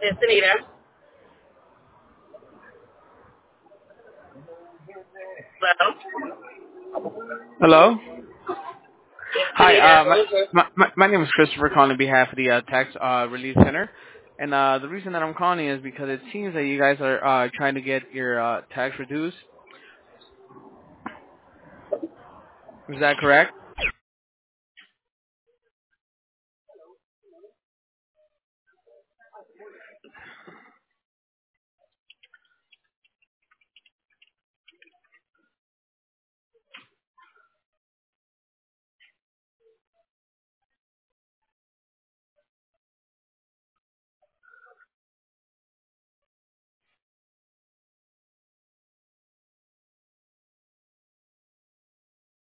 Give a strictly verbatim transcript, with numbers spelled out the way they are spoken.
It's Anita. Hello? Hello. It's Hi. Anita. Uh, my, my my my name is Christopher, calling on behalf of the uh, Tax uh, Relief Center, and uh, the reason that I'm calling is because it seems that you guys are uh, trying to get your uh, tax reduced. Is that correct?